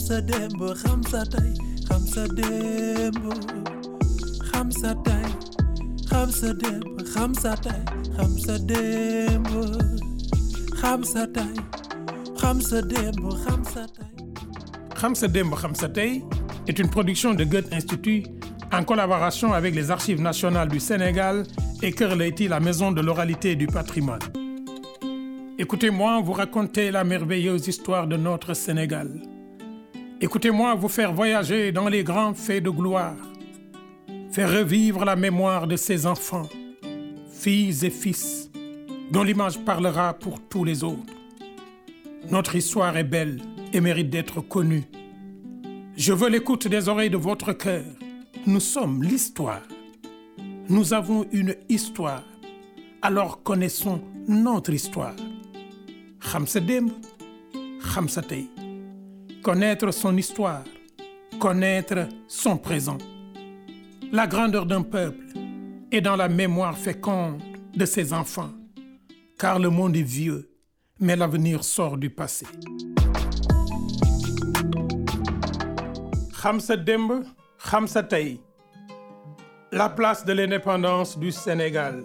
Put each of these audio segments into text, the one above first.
Khamsa Dembo, Khamsa Tay, Khamsa Dembo, Khamsa Tay, Khamsa Dembo, Khamsa Tay, Khamsa Dembo, Khamsa Tay, Khamsa Dembo, Khamsa Tay. Khamsa Dembo, Khamsa Tay est une production de Goethe Institut en collaboration avec les Archives nationales du Sénégal et Kër Leyti, la maison de l'oralité et du patrimoine. Écoutez-moi vous raconter la merveilleuse histoire de notre Sénégal. Écoutez-moi vous faire voyager dans les grands faits de gloire, faire revivre la mémoire de ses enfants, filles et fils, dont l'image parlera pour tous les autres. Notre histoire est belle et mérite d'être connue. Je veux l'écoute des oreilles de votre cœur. Nous sommes l'histoire. Nous avons une histoire. Alors connaissons notre histoire. Khamsa Dembo, Khamsa Tay. Connaître son histoire, connaître son présent. La grandeur d'un peuple est dans la mémoire féconde de ses enfants, car le monde est vieux, mais l'avenir sort du passé. Khamsa Dembo, Khamsa Tay. La place de l'indépendance du Sénégal.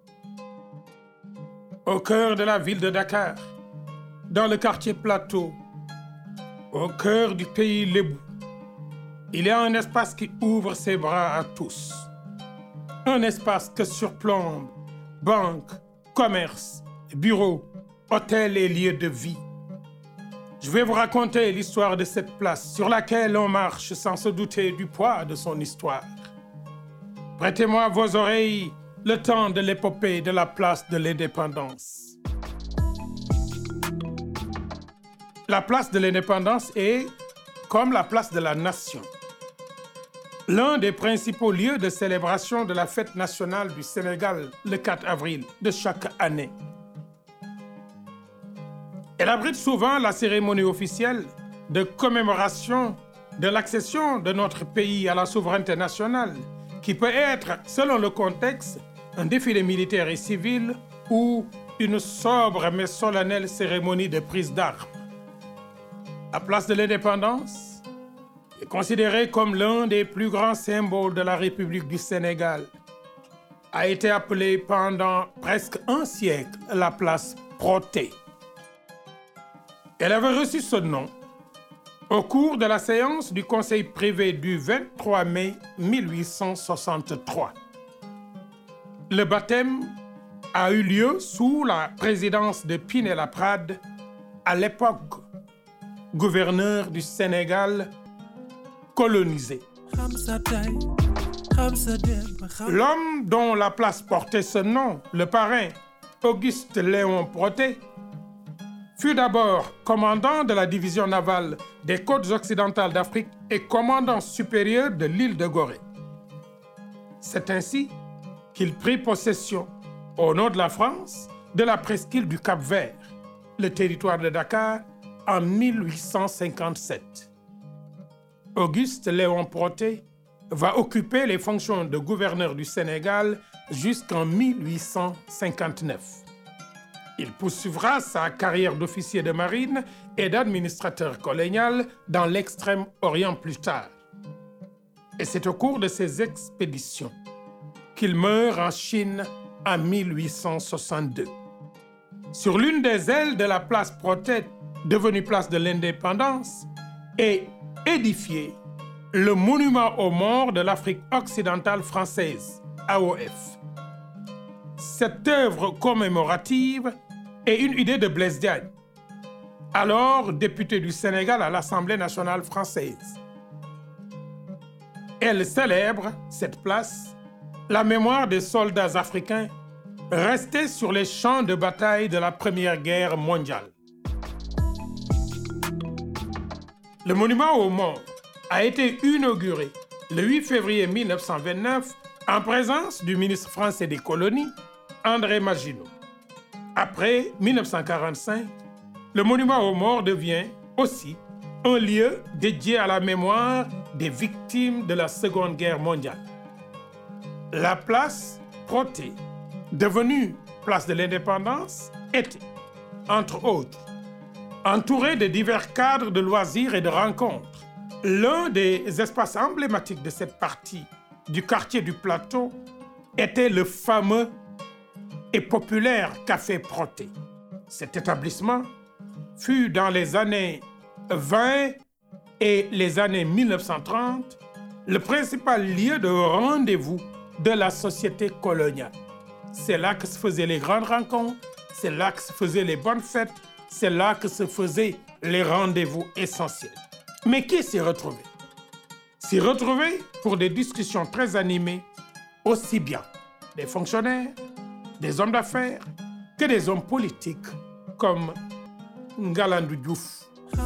Au cœur de la ville de Dakar, dans le quartier Plateau, au cœur du pays Lébou, il y a un espace qui ouvre ses bras à tous. Un espace que surplombent banques, commerces, bureaux, hôtels et lieux de vie. Je vais vous raconter l'histoire de cette place sur laquelle on marche sans se douter du poids de son histoire. Prêtez-moi vos oreilles le temps de l'épopée de la place de l'indépendance. La place de l'indépendance est comme la place de la nation, l'un des principaux lieux de célébration de la fête nationale du Sénégal le 4 avril de chaque année. Elle abrite souvent la cérémonie officielle de commémoration de l'accession de notre pays à la souveraineté nationale, qui peut être, selon le contexte, un défilé militaire et civil ou une sobre mais solennelle cérémonie de prise d'armes. La place de l'indépendance est considérée comme l'un des plus grands symboles de la République du Sénégal. A été appelée pendant presque un siècle la place Protet. Elle avait reçu ce nom au cours de la séance du Conseil privé du 23 mai 1863. Le baptême a eu lieu sous la présidence de Pinet-Laprade, à l'époque gouverneur du Sénégal colonisé. L'homme dont la place portait ce nom, le parrain Auguste Léon Protet, fut d'abord commandant de la division navale des côtes occidentales d'Afrique et commandant supérieur de l'île de Gorée. C'est ainsi qu'il prit possession, au nom de la France, de la presqu'île du Cap-Vert, le territoire de Dakar, en 1857. Auguste Léon Protet va occuper les fonctions de gouverneur du Sénégal jusqu'en 1859. Il poursuivra sa carrière d'officier de marine et d'administrateur colonial dans l'Extrême-Orient plus tard. Et c'est au cours de ces expéditions qu'il meurt en Chine en 1862. Sur l'une des ailes de la place Protet, devenue place de l'indépendance, est édifié le monument aux morts de l'Afrique occidentale française, AOF. Cette œuvre commémorative est une idée de Blaise Diagne, alors député du Sénégal à l'Assemblée nationale française. Elle célèbre, cette place, la mémoire des soldats africains restés sur les champs de bataille de la Première Guerre mondiale. Le monument aux morts a été inauguré le 8 février 1929 en présence du ministre français des colonies, André Maginot. Après 1945, le monument aux morts devient aussi un lieu dédié à la mémoire des victimes de la Seconde Guerre mondiale. La place Protet, devenue place de l'indépendance, était, entre autres, entouré de divers cadres de loisirs et de rencontres. L'un des espaces emblématiques de cette partie du quartier du Plateau était le fameux et populaire Café Proté. Cet établissement fut dans les années 20 et les années 1930 le principal lieu de rendez-vous de la société coloniale. C'est là que se faisaient les grandes rencontres, c'est là que se faisaient les bonnes fêtes, c'est là que se faisaient les rendez-vous essentiels. Mais qui s'y retrouvait? S'y retrouvait pour des discussions très animées, aussi bien des fonctionnaires, des hommes d'affaires, que des hommes politiques comme Ngalandou Diouf.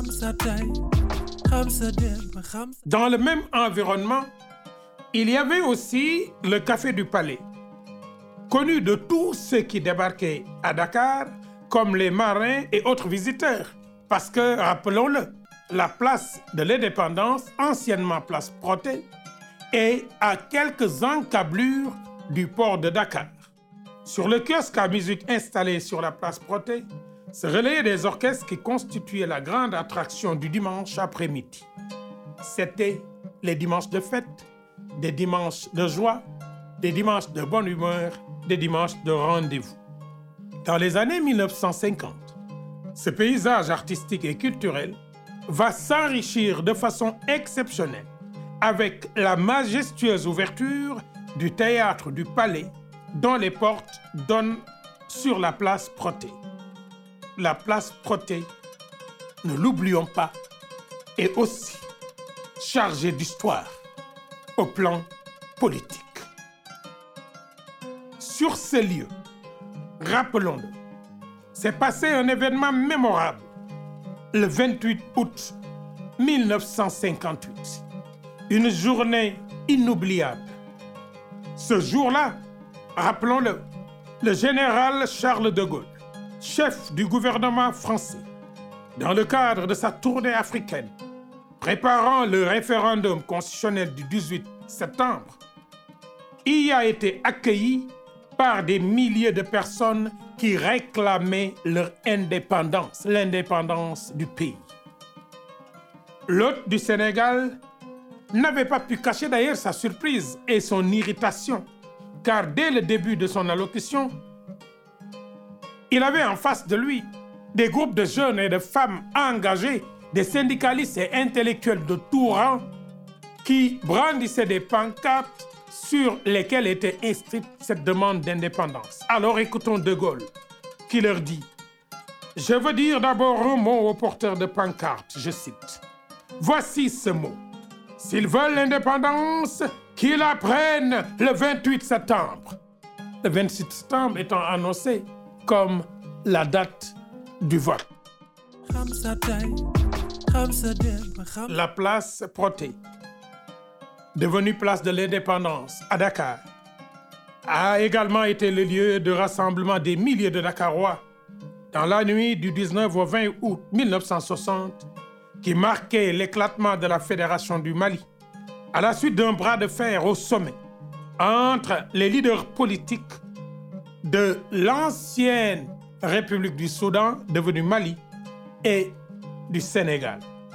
Dans le même environnement, il y avait aussi le Café du Palais, connu de tous ceux qui débarquaient à Dakar, comme les marins et autres visiteurs. Parce que, rappelons-le, la place de l'Indépendance, anciennement place Protet, est à quelques encablures du port de Dakar. Sur le kiosque à musique installé sur la place Protet, se relayaient des orchestres qui constituaient la grande attraction du dimanche après-midi. C'était les dimanches de fête, des dimanches de joie, des dimanches de bonne humeur, des dimanches de rendez-vous. Dans les années 1950, ce paysage artistique et culturel va s'enrichir de façon exceptionnelle avec la majestueuse ouverture du théâtre du Palais dont les portes donnent sur la place Protet. La place Protet, ne l'oublions pas, est aussi chargée d'histoire au plan politique. Sur ces lieux, rappelons-le, s'est passé un événement mémorable le 28 août 1958. Une journée inoubliable. Ce jour-là, rappelons-le, le général Charles de Gaulle, chef du gouvernement français, dans le cadre de sa tournée africaine, préparant le référendum constitutionnel du 18 septembre, y a été accueilli par des milliers de personnes qui réclamaient leur indépendance, l'indépendance du pays. L'hôte du Sénégal n'avait pas pu cacher d'ailleurs sa surprise et son irritation, car dès le début de son allocution, il avait en face de lui des groupes de jeunes et de femmes engagés, des syndicalistes et intellectuels de tout rang qui brandissaient des pancartes sur lesquelles était inscrite cette demande d'indépendance. Alors écoutons De Gaulle, qui leur dit « Je veux dire d'abord un mot aux porteurs de pancartes, je cite. Voici ce mot. S'ils veulent l'indépendance, qu'ils la prennent le 28 septembre. » Le 28 septembre étant annoncé comme la date du vote. La place Protet, devenue place de l'Indépendance à Dakar, a également été le lieu de rassemblement des milliers de Dakarois dans la nuit du 19 au 20 août 1960 qui marquait l'éclatement de la Fédération du Mali à la suite d'un bras de fer au sommet entre les leaders politiques de l'ancienne République du Soudan, devenue Mali, et du Sénégal.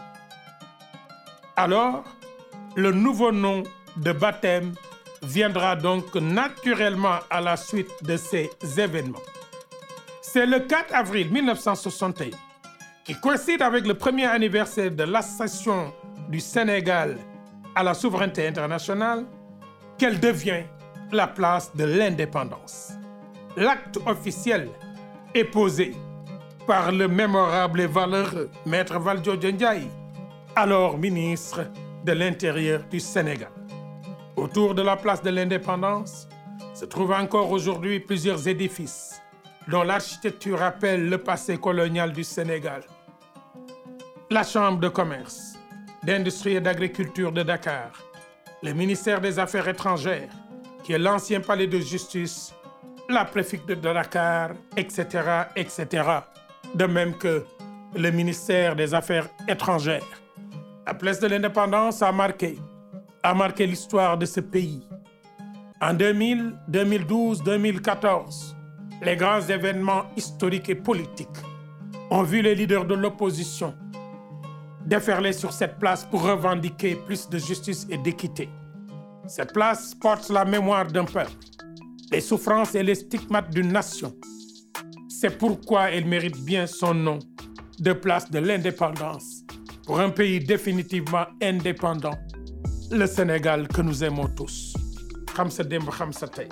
Alors, le nouveau nom de baptême viendra donc naturellement à la suite de ces événements. C'est le 4 avril 1961, qui coïncide avec le premier anniversaire de l'accession du Sénégal à la souveraineté internationale, qu'elle devient la place de l'indépendance. L'acte officiel est posé par le mémorable et valeureux Maître Valdiodio Ndiaye, alors ministre de l'Intérieur du Sénégal. Autour de la place de l'Indépendance se trouvent encore aujourd'hui plusieurs édifices dont l'architecture rappelle le passé colonial du Sénégal. La Chambre de commerce, d'industrie et d'agriculture de Dakar, le ministère des Affaires étrangères, qui est l'ancien palais de justice, la préfecture de Dakar, etc., etc. De même que le ministère des Affaires étrangères. La place de l'Indépendance a marqué l'histoire de ce pays. En 2000, 2012, 2014, les grands événements historiques et politiques ont vu les leaders de l'opposition déferler sur cette place pour revendiquer plus de justice et d'équité. Cette place porte la mémoire d'un peuple, les souffrances et les stigmates d'une nation. C'est pourquoi elle mérite bien son nom de place de l'indépendance pour un pays définitivement indépendant, le Sénégal que nous aimons tous. Xam sa démb xam sa tey.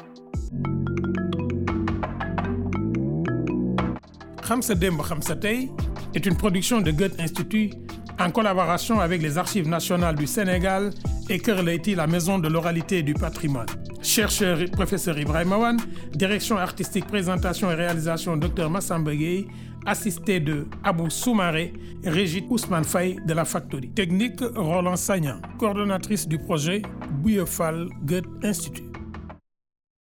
Xam sa démb xam sa tey est une production de Goethe Institut en collaboration avec les Archives nationales du Sénégal et Kër Leyti, la maison de l'oralité et du patrimoine. Chercheur professeur Ibrahima Wane, direction artistique, présentation et réalisation Dr Massamba Gueye, assisté de Abou Soumaré, Régit Ousmane Faye de la Factory. Technique Roland Sagnan, coordonnatrice du projet Bouye Fall Goethe Institut.